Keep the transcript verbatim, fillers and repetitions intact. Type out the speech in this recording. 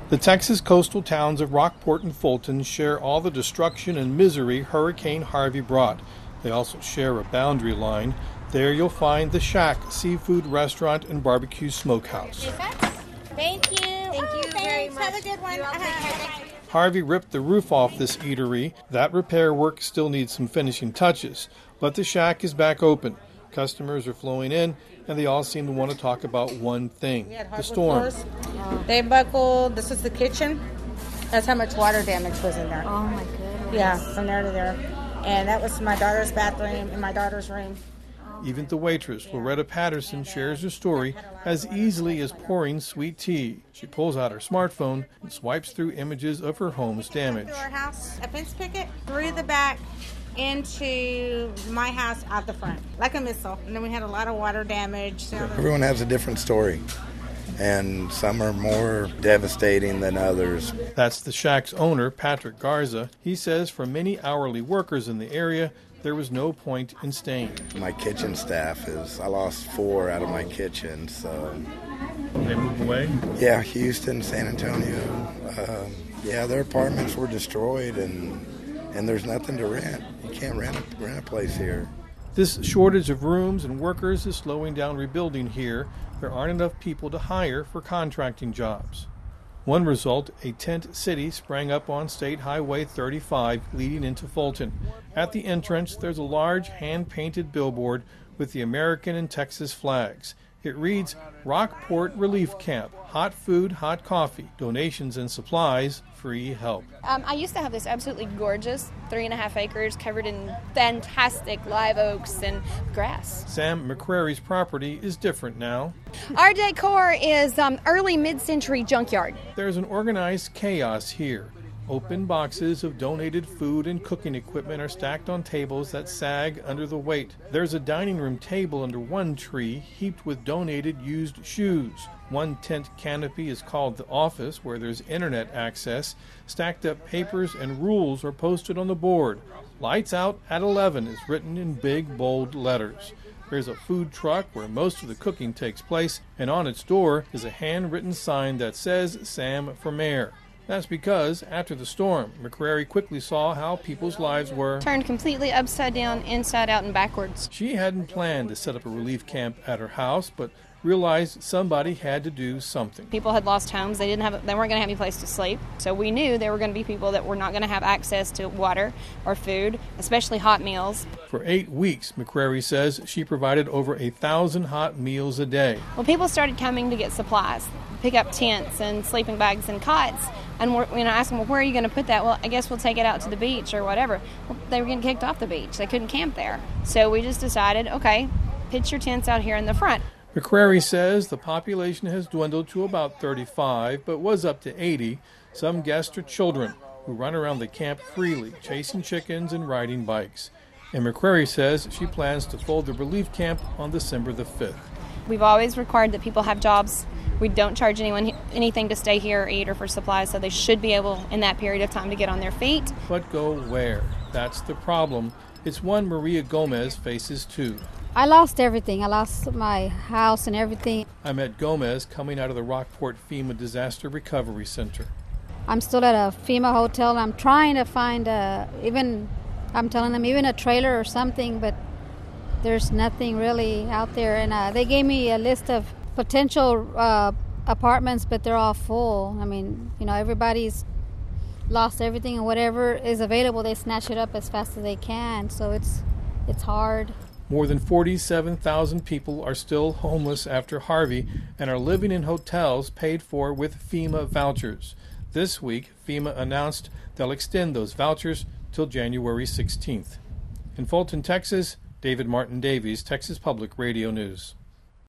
The Texas coastal towns of Rockport and Fulton share all the destruction and misery Hurricane Harvey brought. They also share a boundary line. There you'll find the Shack seafood restaurant and barbecue smokehouse. Thank you. Thank you oh, very much. Have a good one. Harvey ripped the roof off this eatery. That repair work still needs some finishing touches, but the Shack is back open. Customers are flowing in, and they all seem to want to talk about one thing, the storm. They buckled. This is the kitchen. That's how much water damage was in there. Oh, my goodness. Yeah, from there to there. And that was my daughter's bathroom and my daughter's room. Even the waitress, Loretta Patterson, shares her story as easily as pouring sweet tea. She pulls out her smartphone and swipes through images of her home's damage. Through our house, a fence picket, through the back, into my house out the front, like a missile. And then we had a lot of water damage. So everyone has a different story, and some are more devastating than others. That's the Shack's owner, Patrick Garza. He says for many hourly workers in the area, there was no point in staying. My kitchen staff is, I lost four out of my kitchen, so. They moved away? Yeah, Houston, San Antonio. Um, yeah, their apartments were destroyed, and and there's nothing to rent. You can't rent a, rent a place here. This shortage of rooms and workers is slowing down rebuilding here. There aren't enough people to hire for contracting jobs. One result, a tent city sprang up on State Highway thirty-five leading into Fulton. At the entrance, there's a large hand-painted billboard with the American and Texas flags. It reads, Rockport Relief Camp, hot food, hot coffee, donations and supplies, free help. Um, I used to have this absolutely gorgeous three and a half acres covered in fantastic live oaks and grass. Sam McCrary's property is different now. Our decor is um, early mid-century junkyard. There's an organized chaos here. Open boxes of donated food and cooking equipment are stacked on tables that sag under the weight. There's a dining room table under one tree heaped with donated used shoes. One tent canopy is called the office, where there's internet access. Stacked up papers and rules are posted on the board. Lights out at eleven is written in big, bold letters. There's a food truck where most of the cooking takes place, and on its door is a handwritten sign that says Sam for Mayor. That's because, after the storm, McCrary quickly saw how people's lives were turned completely upside down, inside out, and backwards. She hadn't planned to set up a relief camp at her house, but realized somebody had to do something. People had lost homes. They didn't have. They weren't going to have any place to sleep. So we knew there were going to be people that were not going to have access to water or food, especially hot meals. For eight weeks, McCrary says she provided over a thousand hot meals a day. Well, people started coming to get supplies, pick up tents and sleeping bags and cots. And we're, you know, I asked them, well, where are you going to put that? Well, I guess we'll take it out to the beach or whatever. Well, they were getting kicked off the beach. They couldn't camp there. So we just decided, okay, pitch your tents out here in the front. McCrary says the population has dwindled to about thirty-five, but was up to eighty. Some guests are children who run around the camp freely, chasing chickens and riding bikes. And McCrary says she plans to fold the relief camp on December the fifth. We've always required that people have jobs. We don't charge anyone anything to stay here or eat or for supplies, so they should be able in that period of time to get on their feet. But go where? That's the problem. It's one Maria Gomez faces too. I lost everything. I lost my house and everything. I met Gomez coming out of the Rockport FEMA Disaster Recovery Center. I'm still at a FEMA hotel, and I'm trying to find a, even, I'm telling them, even a trailer or something, but there's nothing really out there. And uh, they gave me a list of potential uh, apartments, but they're all full. I mean, you know, everybody's lost everything, and whatever is available, they snatch it up as fast as they can. So it's it's hard. More than forty-seven thousand people are still homeless after Harvey and are living in hotels paid for with FEMA vouchers. This week, FEMA announced they'll extend those vouchers till January sixteenth. In Fulton, Texas, David Martin Davies, Texas Public Radio News.